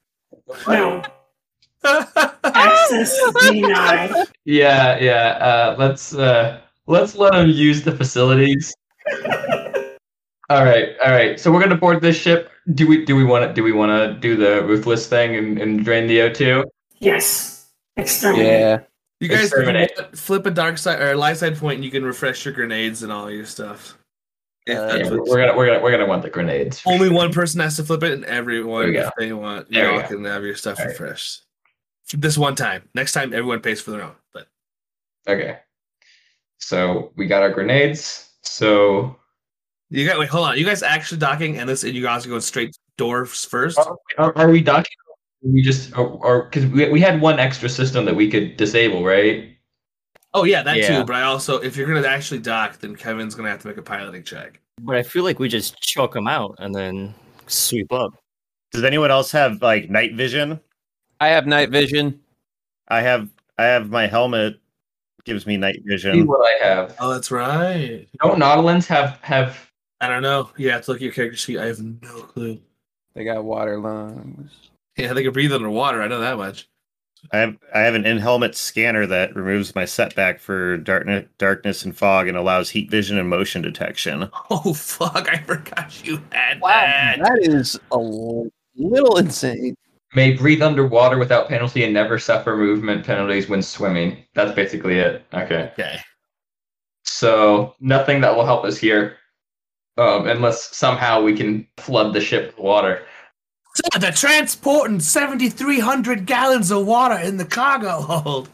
No. Access denied. Yeah, yeah. Uh, let's uh, let's let them use the facilities. All right, all right. So we're gonna board this ship. Do we do we want to do we want to do the ruthless thing and, and drain the O two? Yes. Exterminate. Yeah. You guys Exterminate. can flip a dark side or a light side point, and you can refresh your grenades and all your stuff. If Uh, that's Yeah, what- we're, we're gonna we're gonna we're gonna want the grenades. Only one person has to flip it, and everyone, There we go. if they want, There you we all go. can have your stuff All right. refreshed. This one time. Next time, everyone pays for their own. But Okay. So we got our grenades. So you got wait, hold on. You guys actually docking, and this, and you guys are going straight doors first. are, are we docking? We just or or because we we had one extra system that we could disable, right? Oh yeah, that Yeah. too. But I also, if you're gonna actually dock, then Kevin's gonna have to make a piloting check. But I feel like we just choke them out and then sweep up. Does anyone else have like night vision? I have night vision. I have I have my helmet gives me night See vision. what I have. Oh, that's right. Don't Nautilins have have? I don't know. You have to look at your character sheet. I have no clue. They got water lungs. Yeah, they can breathe underwater. I know that much. I have I have an in-helmet scanner that removes my setback for darkness, darkness and fog and allows heat vision and motion detection. Oh fuck! I forgot you had Wow, that. that is a l- little insane. May breathe underwater without penalty and never suffer movement penalties when swimming. That's basically it. Okay. Okay. So nothing that will help us here, um, unless somehow we can flood the ship with water. So they're transporting seventy-three hundred gallons of water in the cargo hold.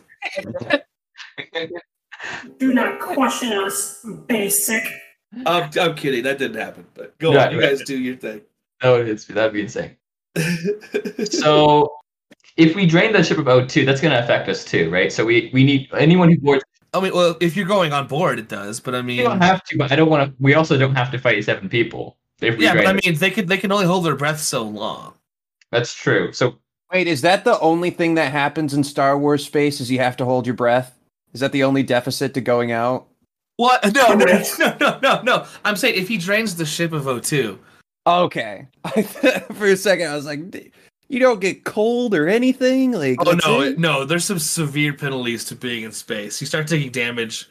Do not question us, basic. I'm, I'm kidding. That didn't happen. But go Yeah, on. You right. guys do your thing. That would that'd be insane. So if we drain the ship of O two, that's going to affect us too, right? So we we need anyone who boards. I mean, well, if you're going on board, it does. But I We mean, don't have to, but I don't want to. We also don't have to fight seven people. If we yeah, but drain I it. mean, they could they can only hold their breath so long. That's true. So Wait, is that the only thing that happens in Star Wars space? Is you have to hold your breath? Is that the only deficit to going out? What? No, no, Correct. no, no, no, no. I'm saying if he drains the ship of O two. Okay. For a second, I was like, "D- you don't get cold or anything? Like, Oh that's no, it?" it- no. There's some severe penalties to being in space. You start taking damage.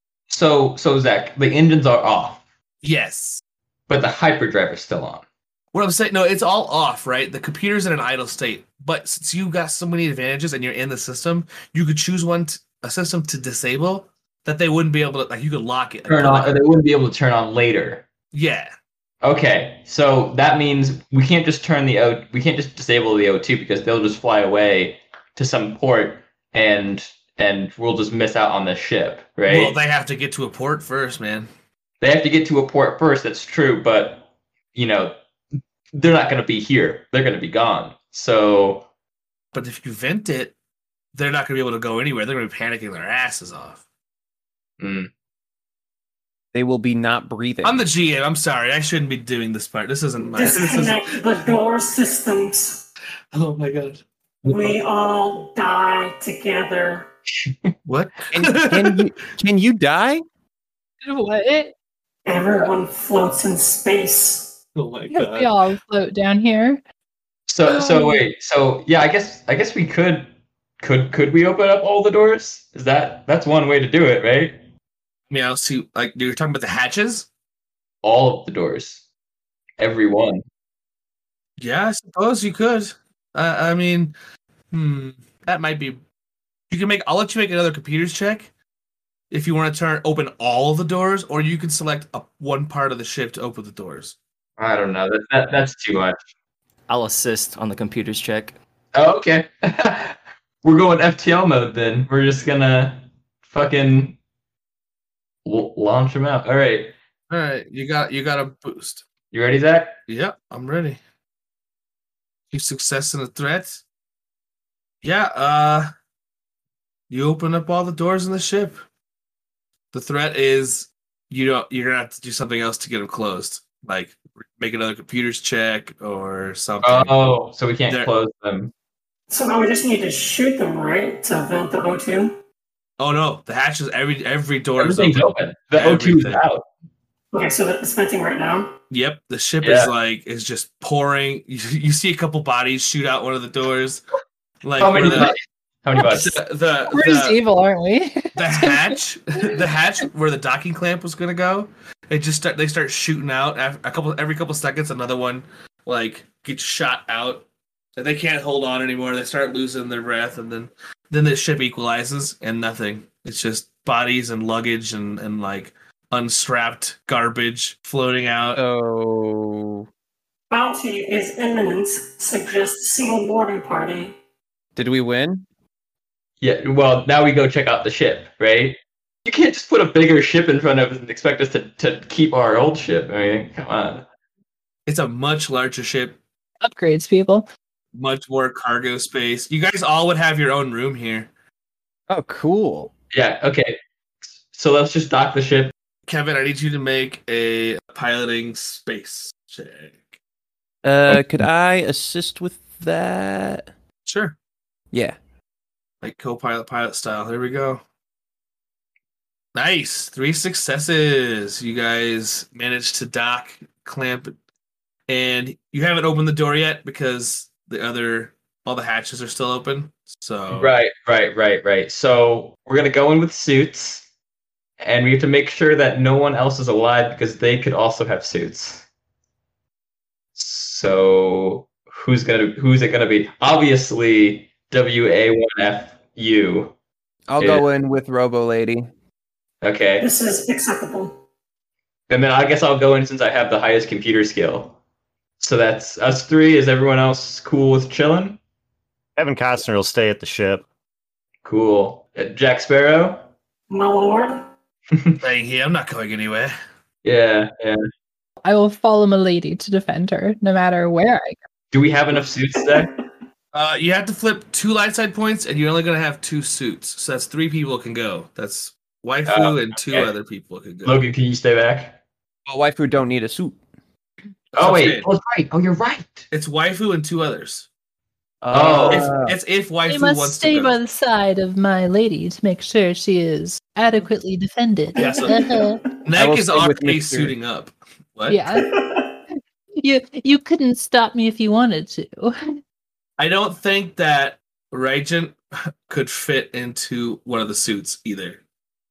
so so Zach, the engines are off, Yes. but the hyperdrive is still on. What I'm saying, no, it's all off, right? The computer's in an idle state. But since you got so many advantages and you're in the system, you could choose one, t- a system to disable that they wouldn't be able to, like, you could lock it. Like, Turn put on, it- or they wouldn't be able to turn on later. Yeah. Okay, so that means we can't just turn the O. We can't just disable the O two because they'll just fly away to some port and and we'll just miss out on the ship, right? Well, they have to get to a port first, man. They have to get to a port first. That's true, but you know, they're not going to be here. They're going to be gone. So But if you vent it, they're not going to be able to go anywhere. They're going to be panicking their asses off. mm, They will be not breathing. I'm the G M. I'm sorry. I shouldn't be doing this part. This isn't my. This isn't, Disconnect the door systems. oh my god. We all die together. What? Can, can you can you die? What? Everyone floats in space. oh my We god. all float down here. so so Oh. wait. So yeah, I guess I guess we could could could we open up all the doors? Is that that's one way to do it, right? I mean, I'll see. Like, you're talking about the hatches? All of the doors, every one. Yeah, I suppose you could. Uh, I mean, hmm, that might be. You can make. I'll let you make another computers check if you want to turn open all the doors, or you can select a, one part of the ship to open the doors. I don't know. That, that that's too much. I'll assist on the computer's check. Oh, okay. We're going F T L mode then. We're just gonna fucking l- launch them out. All right. All right, you got you got a boost. You ready, Zach? Yep, I'm ready. Keep success in the threat. Yeah, uh you open up all the doors in the ship. The threat is you don't you're gonna have to do something else to get them closed. Like make another computers check or something. Oh, so we can't There- close them. So now we just need to shoot them, right? To vent the O two? Oh no, the hatches every every door is Everything's open. open. The O two is Everything. out. Okay, so it's venting right now. Yep, the ship Yeah. is like is just pouring. You, you see a couple bodies shoot out one of the doors. Like How many where the, bodies? How many bodies? the, the, We're just the, evil, aren't we? the hatch, the hatch where the docking clamp was gonna go. They just start. They start shooting out af- a couple every couple seconds. Another one like gets shot out. And they can't hold on anymore. They start losing their breath, and then then the ship equalizes, and nothing. It's just bodies and luggage and and like unstrapped garbage floating out. Oh, Bounty is imminent. Suggest single boarding party. did we win? Yeah, well, now we go check out the ship, right? You can't just put a bigger ship in front of us and expect us to, to keep our old ship. I mean, come on. It's a much larger ship, Upgrades, people. much more cargo space. You guys all would have your own room here. Oh, cool. Yeah, okay. So let's just dock the ship. Kevin, I need you to make a piloting space check. Uh, could I assist with that? Sure. Yeah. Like co-pilot pilot style. There we go. Nice. Three successes. You guys managed to dock, clamp, and you haven't opened the door yet because the other all the hatches are still open. So Right, right, right, right. So we're gonna go in with suits, and we have to make sure that no one else is alive because they could also have suits. So who's gonna who's it gonna be? Obviously W A one F U. I'll Yeah. go in with Robo Lady. Okay. This is acceptable. And then I guess I'll go in since I have the highest computer skill. So that's us three. Is everyone else cool with chilling? Kevin Costner will stay at the ship. Cool. Uh, Jack Sparrow? My lord. Dang, yeah, I'm not going anywhere. Yeah, yeah. I will follow my lady to defend her, no matter where I go. Do we have enough suits today? Uh, you have to flip two light side points, and you're only gonna have two suits. So that's three people can go. That's waifu Oh, and two okay. other people can go. Logan, can you stay back? Well, waifu don't need a suit. That's Oh what I'm wait, saying. oh, that's right. Oh, you're right. It's waifu and two others. Oh. If, it's if waifu I must wants stay to go. by the side of my lady to make sure she is adequately defended. Yeah, so- Uh-huh. I Neck will is stay with already Mister suiting up. What? Yeah, you you couldn't stop me if you wanted to. I don't think that Regent could fit into one of the suits either.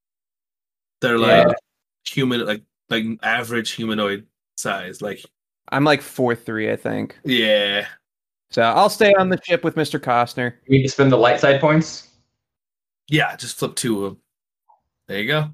They're like Yeah. human, like like average humanoid size. Like, I'm like four three, I think. yeah. So I'll stay on the ship with Mister Costner. We need to spend the light side points. Yeah, just flip two of them. There you go.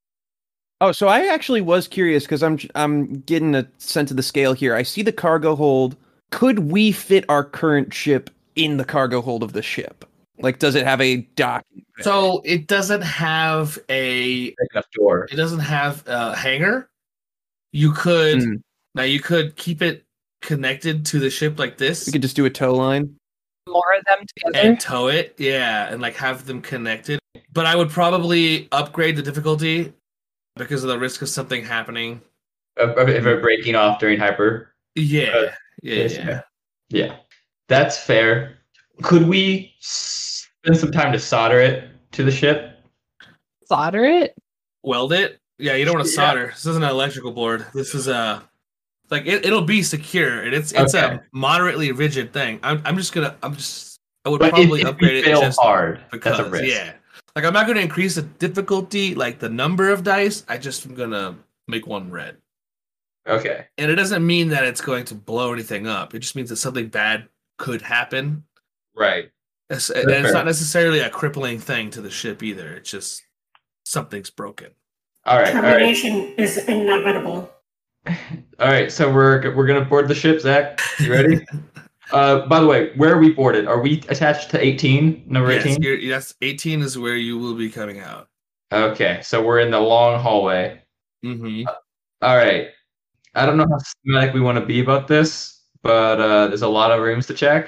Oh, so I actually was curious because I'm I'm getting a sense of the scale here. I see the cargo hold. Could we fit our current ship in the cargo hold of the ship? Like, does it have a dock? So it doesn't have a Big enough door. it doesn't have a hanger. You could Hmm. now you could keep it connected to the ship like this We could just do a tow line. More of them together. and tow it, yeah, and like have them connected. But I would probably upgrade the difficulty because of the risk of something happening. Uh, If we're breaking off during hyper. Yeah, Uh, yeah, yes, yeah. Yeah. That's fair. Could we spend some time to solder it to the ship? Solder it. Weld it. Yeah, you don't want to Yeah. solder. This isn't an electrical board. This is a like it, it'll be secure, and it's it's Okay. a moderately rigid thing. I'm I'm just gonna I'm just I would But probably if, if upgrade we it fail just hard, because that's a risk. yeah. Like I'm not gonna increase the difficulty, like the number of dice. I just am gonna make one red. Okay. And it doesn't mean that it's going to blow anything up. It just means that something bad could happen. Right. It's, and That's it's fair. not necessarily a crippling thing to the ship either. It's just something's broken. All right. All right. Termination is inevitable. All right. So we're we're gonna board the ship. Zach, you ready? uh, by the way, where are we boarded? Are we attached to eighteen? Number Yes, eighteen. you're, yes, eighteen is where you will be coming out. Okay. So we're in the long hallway. Mm-hmm. All right. I don't know how systematic we want to be about this, but uh, there's a lot of rooms to check.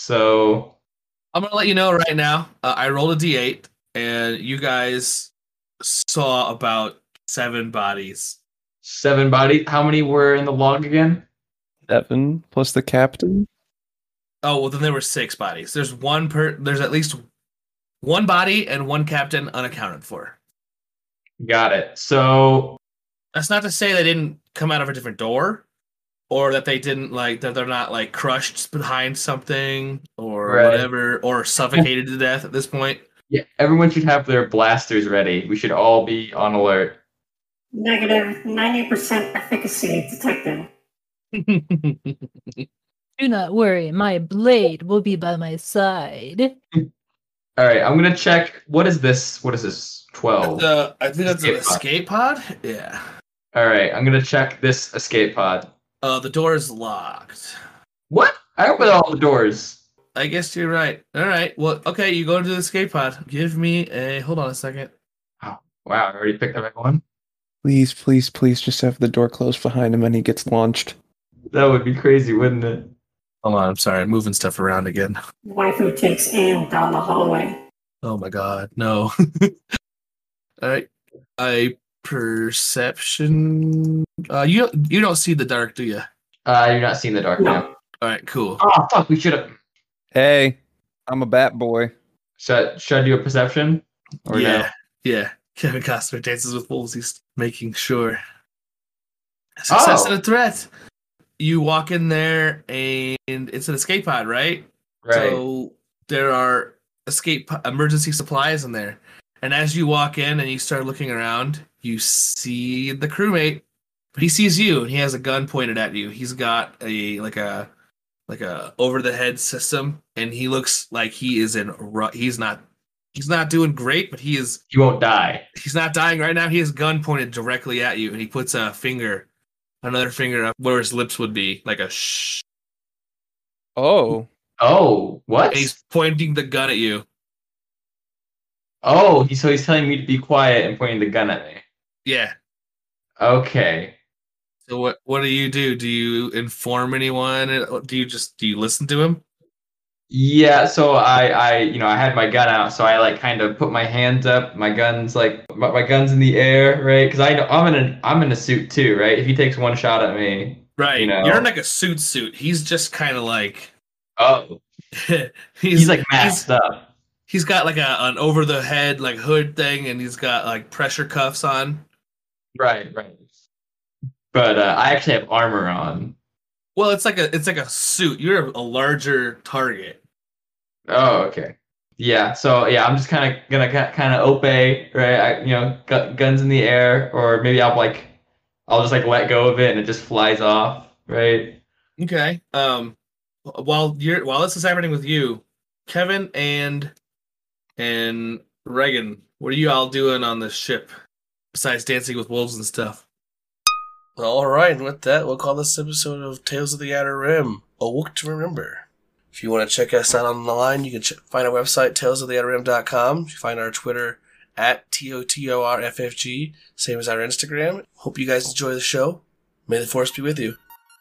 So I'm gonna let you know right now. Uh, I rolled a d eight, and you guys saw about seven bodies. seven bodies. How many were in the log again? Seven plus the captain. Oh well, then there were six bodies. There's one per. There's at least one body and one captain unaccounted for. Got it. So That's not to say they didn't come out of a different door, or that they didn't like that they're not like crushed behind something or Right. whatever, or suffocated to death at this point. Yeah, everyone should have their blasters ready. We should all be on alert. Negative ninety percent efficacy detected. Do not worry, my blade will be by my side. All right, I'm gonna check. What is this? What is this? Twelve. Uh, I think that's an Escape escape pod. Yeah. All right, I'm gonna check this escape pod. Uh, the door is locked. What? I opened all the doors. I guess you're right. All right. Well, okay. You go into the escape pod. Give me a. Hold on a second. Oh, wow, I already picked the right one. Please, please, please just have the door closed behind him when he gets launched. That would be crazy, wouldn't it? Hold on. I'm sorry. I'm moving stuff around again. Waifu takes aim down the hallway. Oh my god. No. All right. I perception. Uh, you you don't see the dark, do you? Uh, you're not seeing the dark No. now. All right. Cool. Oh, fuck, we should have. Hey, I'm a bat boy. Should, should I do a perception? Or yeah. no? Yeah. Kevin Costner dances with wolves. He's making sure. Success Oh. and a threat. You walk in there and it's an escape pod, right? Right. So there are escape po- emergency supplies in there. And as you walk in and you start looking around, you see the crewmate, but he sees you and he has a gun pointed at you. He's got a like a like a over the head system, and he looks like he is in. ru- He's not. He's not doing great, but he is. He won't die. He's not dying right now. He has a gun pointed directly at you, and he puts a finger, another finger up where his lips would be, like a shh. Oh. Oh, what? And he's pointing the gun at you. Oh, he, so he's telling me to be quiet and pointing the gun at me. Yeah. Okay. So what? What do you do? Do you inform anyone? Do you just do you listen to him? Yeah, so I, I, you know, I had my gun out, so I like kind of put my hands up. My gun's like, my, my gun's in the air, right? Because I know I'm in a, I'm in a suit too, right? If he takes one shot at me, Right. You know. You're in like a suit suit. He's just kind of like. oh, he's, he's like he's- masked up. He's got like a an over the head like hood thing, and he's got like pressure cuffs on. Right, right. But uh, I actually have armor on. Well, it's like a it's like a suit. You're a larger target. Oh, okay. Yeah. So yeah, I'm just kind of gonna kind of obey, right? I, you know, gu- guns in the air, or maybe I'll like, I'll just like let go of it and it just flies off, right? Okay. Um, while you're while this is happening with you, Kevin and and Reagan, what are you all doing on this ship besides dancing with wolves and stuff? All right, and with that, we'll call this episode of Tales of the Outer Rim a Wook to Remember. If you want to check us out on the line, you can ch- find our website, tales of the outer rim dot com. You can find our Twitter at T O T O R F F G, same as our Instagram. Hope you guys enjoy the show. May the Force be with you.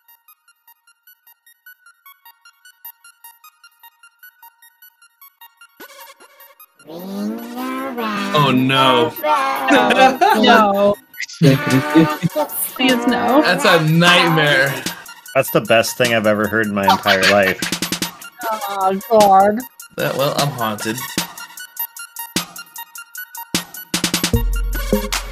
Oh no. No. Please no. That's a nightmare. That's the best thing I've ever heard in my entire life. Oh God. That, well, I'm haunted.